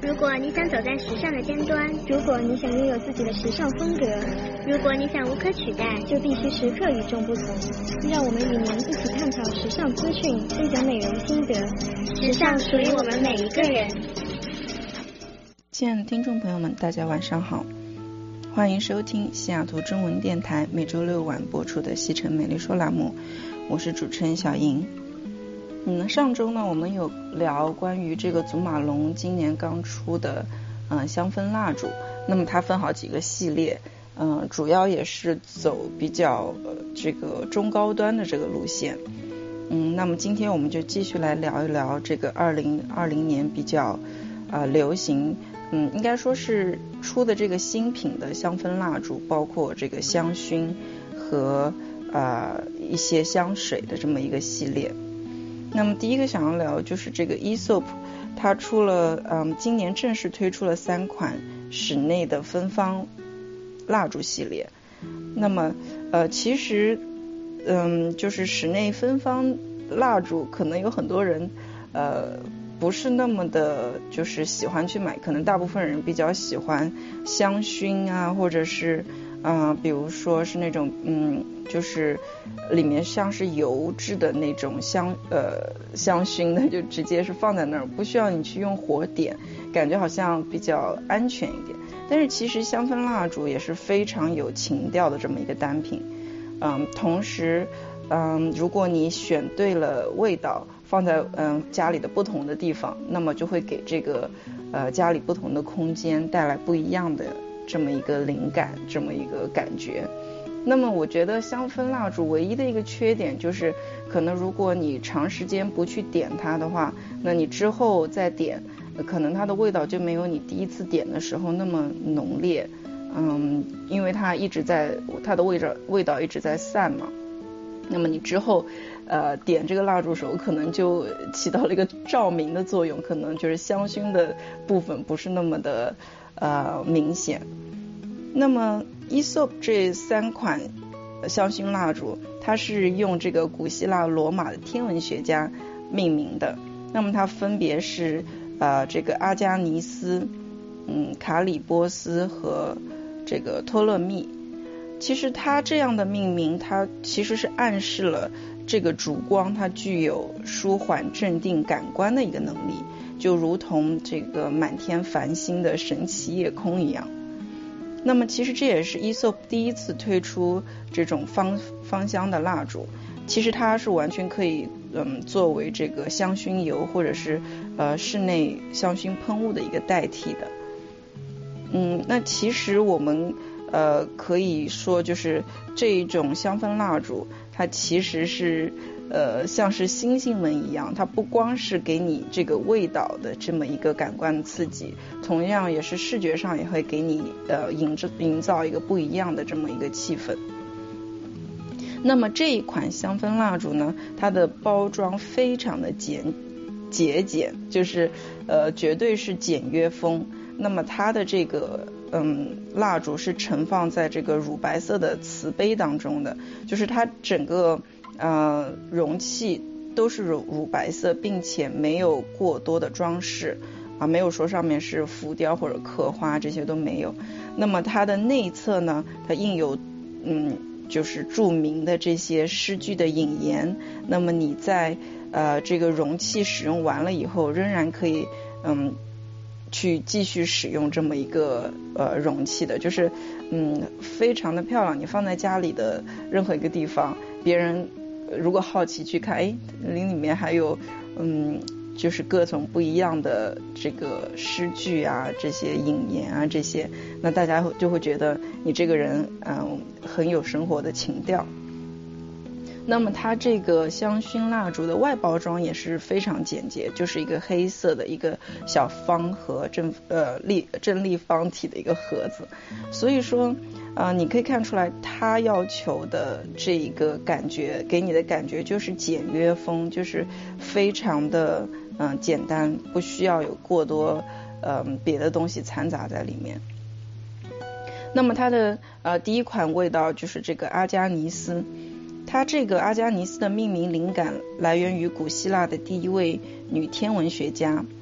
如果你想走在时尚的尖端， 如果你想拥有自己的时尚风格， 如果你想无可取代， 就必须时刻与众不同。让我们与您一起探讨时尚资讯，分享美容心得。 时尚属于我们每一个人。 亲爱的听众朋友们，大家晚上好，欢迎收听西雅图中文电台每周六晚播出的西城美丽说栏目，我是主持人小莹。上周呢，我们有聊关于这个祖马龙今年刚出的香氛蜡烛，那么它分好几个系列，主要也是走比较这个中高端的这个路线。那么今天我们就继续来聊一聊这个2020年比较流行，应该说是出的这个新品的香氛蜡烛，包括这个香薰和一些香水的这么一个系列。那么第一个想要聊就是这个 Aesop， 它出了今年正式推出了3款室内的芬芳蜡烛系列。那么其实就是室内芬芳蜡烛可能有很多人不是那么的就是喜欢去买，可能大部分人比较喜欢香薰啊，或者是比如说是那种就是里面像是油质的那种香薰的，就直接是放在那儿，不需要你去用火点，感觉好像比较安全一点。但是其实香氛蜡烛也是非常有情调的这么一个单品。同时如果你选对了味道，放在家里的不同的地方，那么就会给这个家里不同的空间带来不一样的这么一个灵感，这么一个感觉。那么我觉得香氛蜡烛唯一的一个缺点就是，可能如果你长时间不去点它的话，那你之后再点，可能它的味道就没有你第一次点的时候那么浓烈。因为它的味道一直在散嘛。那么你之后点这个蜡烛的时候，可能就起到了一个照明的作用，可能就是香薰的部分不是那么的明显。那么 Aesop 这3款香薰蜡烛，它是用这个古希腊罗马的天文学家命名的。那么它分别是这个阿加尼斯、卡里波斯和这个托勒密。其实它这样的命名，它其实是暗示了这个烛光它具有舒缓镇定感官的一个能力，就如同这个满天繁星的神奇夜空一样。那么其实这也是 Aesop 第一次推出这种芳香的蜡烛，其实它是完全可以作为这个香薰油或者是室内香薰喷雾的一个代替的。那其实我们可以说就是这一种香氛蜡烛，它其实是像是星星们一样，它不光是给你这个味道的这么一个感官刺激，同样也是视觉上也会给你营造一个不一样的这么一个气氛。那么这一款香氛蜡烛呢，它的包装非常的节俭，就是绝对是简约风。那么它的这个蜡烛是盛放在这个乳白色的瓷杯当中的，就是它整个容器都是乳白色，并且没有过多的装饰没有说上面是浮雕或者刻花，这些都没有。那么它的内侧呢，它印有就是著名的这些诗句的引言。那么你在这个容器使用完了以后，仍然可以去继续使用这么一个容器的，就是非常的漂亮。你放在家里的任何一个地方，别人如果好奇去看，里面还有就是各种不一样的这个诗句啊，这些引言啊，这些，那大家就会觉得你这个人很有生活的情调。那么它这个香薰蜡烛的外包装也是非常简洁，就是一个黑色的一个小方盒，正立方体的一个盒子。所以说你可以看出来它要求的这一个感觉，给你的感觉就是简约风，就是非常的简单，不需要有过多别的东西掺杂在里面。那么它的第一款味道就是这个阿加尼斯。它这个阿加尼斯的命名灵感来源于古希腊的第一位女天文学家。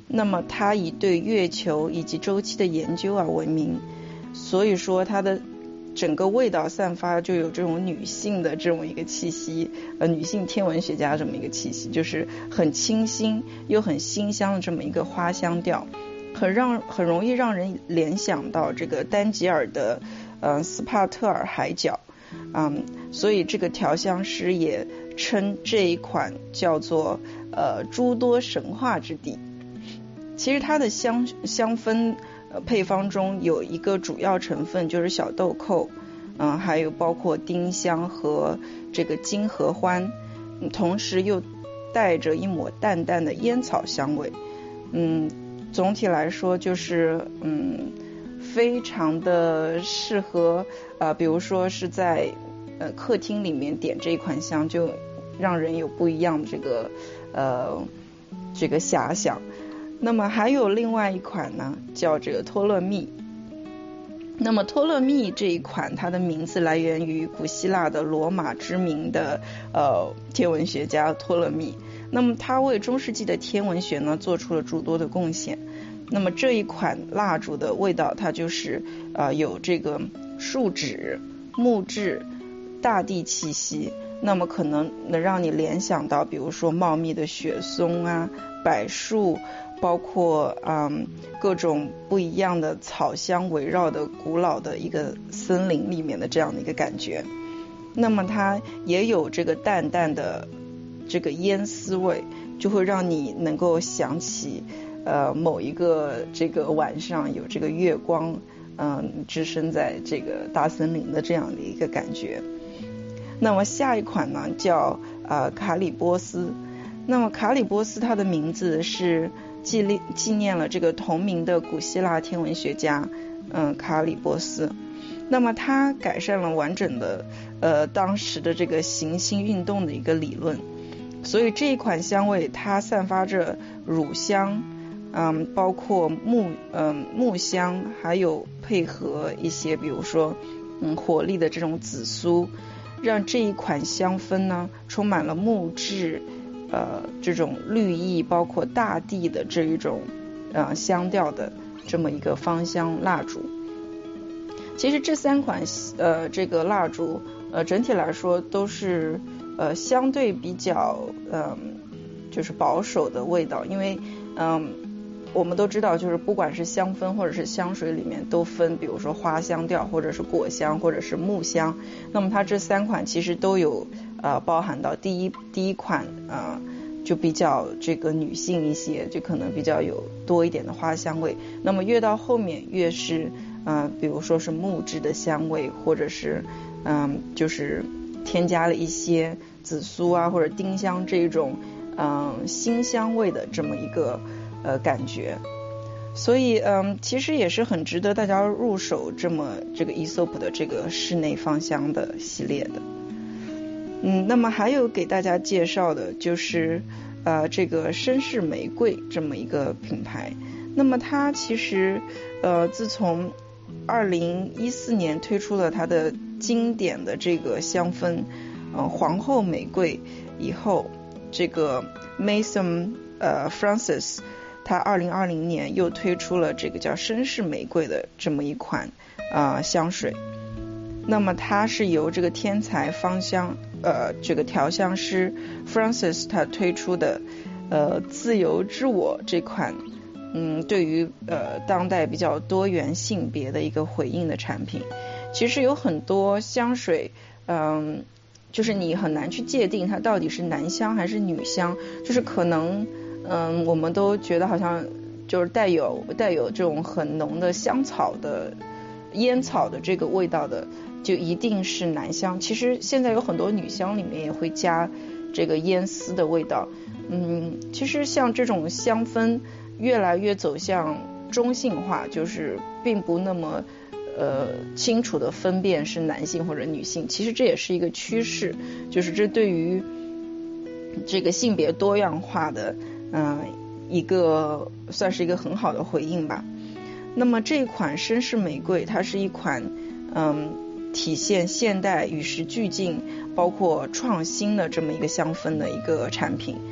那么它以对月球以及周期的研究而闻名，所以说它的整个味道散发就有这种女性的这种一个气息，女性天文学家这么一个气息，就是很清新又很馨香的这么一个花香调，很容易让人联想到这个丹吉尔的斯帕特尔海角，所以这个调香师也称这一款叫做诸多神话之地。其实它的香氛配方中有一个主要成分就是小豆蔻，还有包括丁香和这个金合欢，同时又带着一抹淡淡的烟草香味。总体来说就是非常的适合比如说是在客厅里面点这一款香，就让人有不一样的这个遐想。那么还有另外一款呢，叫这个托勒密。那么托勒密这一款，它的名字来源于古希腊的罗马知名的天文学家托勒密。那么他为中世纪的天文学呢做出了诸多的贡献。那么这一款蜡烛的味道，它就是有这个树脂、木质、大地气息，那么可能让你联想到比如说茂密的雪松啊、柏树，包括各种不一样的草香围绕的古老的一个森林里面的这样的一个感觉。那么它也有这个淡淡的这个烟丝味，就会让你能够想起某一个这个晚上有这个月光置身在这个大森林的这样的一个感觉。那么下一款呢叫卡里波斯。那么卡里波斯它的名字是纪念了这个同名的古希腊天文学家卡里波斯。那么他改善了完整的当时的这个行星运动的一个理论，所以这一款香味它散发着乳香，包括木香，还有配合一些比如说火力的这种紫苏，让这一款香氛呢充满了木质这种绿意，包括大地的这一种香调的这么一个芳香蜡烛。其实这三款这个蜡烛整体来说都是相对比较就是保守的味道，因为我们都知道就是不管是香氛或者是香水里面都分比如说花香调或者是果香或者是木香，那么它这三款其实都有包含到第一款就比较这个女性一些，就可能比较有多一点的花香味，那么越到后面越是比如说是木质的香味，或者是就是添加了一些紫苏啊或者丁香这种辛香味的这么一个感觉。所以其实也是很值得大家入手这个 Aesop 的这个室内芳香的系列的。那么还有给大家介绍的就是这个绅士玫瑰这么一个品牌。那么它其实自从2014年推出了它的经典的这个香氛皇后玫瑰以后，这个 Maison Francis 它2020年又推出了这个叫绅士玫瑰的这么一款香水。那么它是由这个天才芳香这个调香师 Francis 他推出的自由之我这款对于当代比较多元性别的一个回应的产品。其实有很多香水就是你很难去界定它到底是男香还是女香，就是可能我们都觉得好像就是带有这种很浓的香草的烟草的这个味道的就一定是男香。其实现在有很多女香里面也会加这个烟丝的味道。其实像这种香氛越来越走向中性化，就是并不那么清楚的分辨是男性或者女性。其实这也是一个趋势，就是这对于这个性别多样化的一个算是一个很好的回应吧。那么这款绅士玫瑰它是一款体现现代与时俱进包括创新的这么一个香氛的一个产品。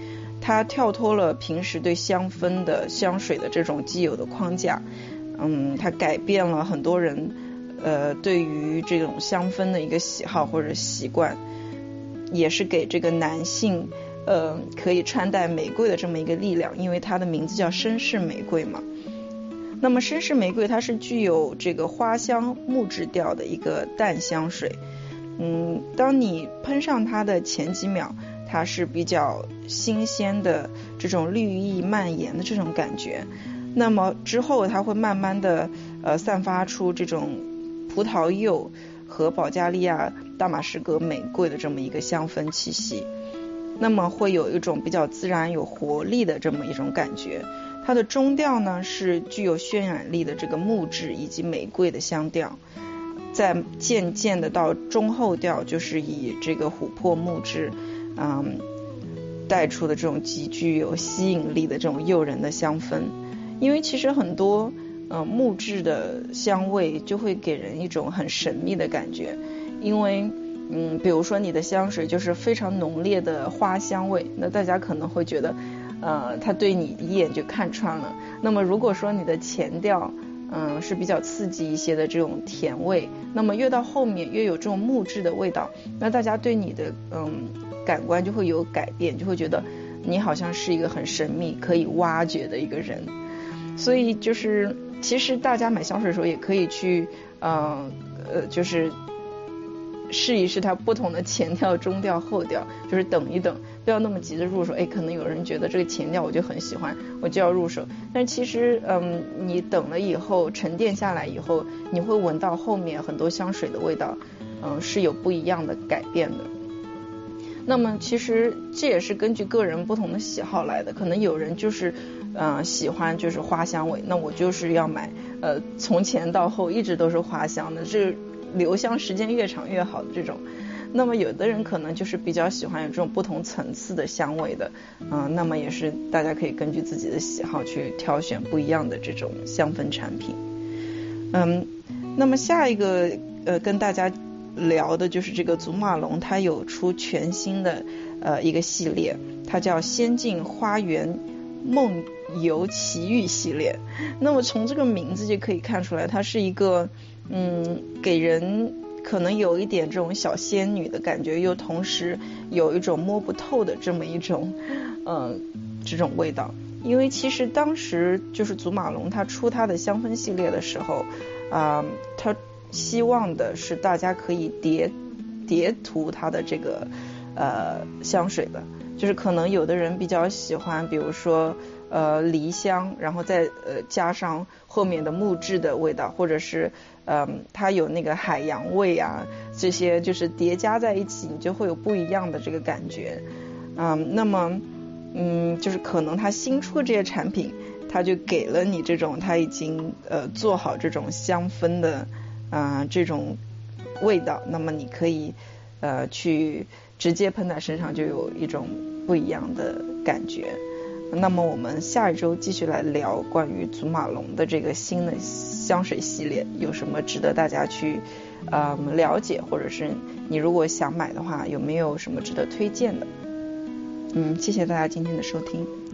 它跳脱了平时对香氛的香水的这种既有的框架，它改变了很多人对于这种香氛的一个喜好或者习惯，也是给这个男性可以穿戴玫瑰的这么一个力量，因为它的名字叫绅士玫瑰嘛。那么绅士玫瑰它是具有这个花香木质调的一个淡香水，当你喷上它的前几秒，它是比较新鲜的这种绿意蔓延的这种感觉，那么之后它会慢慢的散发出这种葡萄柚和保加利亚大马士革玫瑰的这么一个香氛气息，那么会有一种比较自然有活力的这么一种感觉。它的中调呢是具有渲染力的这个木质以及玫瑰的香调，再渐渐的到中后调就是以这个琥珀木质带出的这种极具有吸引力的这种诱人的香氛。因为其实很多木质的香味就会给人一种很神秘的感觉，因为比如说你的香水就是非常浓烈的花香味，那大家可能会觉得他对你一眼就看穿了。那么如果说你的前调是比较刺激一些的这种甜味，那么越到后面越有这种木质的味道，那大家对你的感官就会有改变，就会觉得你好像是一个很神秘可以挖掘的一个人。所以就是其实大家买香水的时候也可以去就是试一试它不同的前调中调后调，就是等一等，不要那么急着入手。可能有人觉得这个前调我就很喜欢，我就要入手，但其实你等了以后沉淀下来以后，你会闻到后面很多香水的味道是有不一样的改变的。那么其实这也是根据个人不同的喜好来的，可能有人就是喜欢就是花香味，那我就是要买从前到后一直都是花香的，这留香时间越长越好的这种。那么有的人可能就是比较喜欢有这种不同层次的香味的，那么也是大家可以根据自己的喜好去挑选不一样的这种香氛产品。那么下一个跟大家聊的就是这个祖马龙，它有出全新的一个系列，它叫仙境花园梦游奇遇系列。那么从这个名字就可以看出来，它是一个给人可能有一点这种小仙女的感觉，又同时有一种摸不透的这么一种这种味道。因为其实当时就是祖马龙他出他的香氛系列的时候他希望的是大家可以叠涂他的这个香水的，就是可能有的人比较喜欢比如说梨香，然后再加上后面的木质的味道，或者是它有那个海洋味啊，这些就是叠加在一起，你就会有不一样的这个感觉。那么就是可能它新出的这些产品，它就给了你这种它已经做好这种香氛的这种味道，那么你可以去直接喷在身上，就有一种不一样的感觉。那么我们下一周继续来聊关于祖马龙的这个新的香水系列，有什么值得大家去了解，或者是你如果想买的话，有没有什么值得推荐的。谢谢大家今天的收听。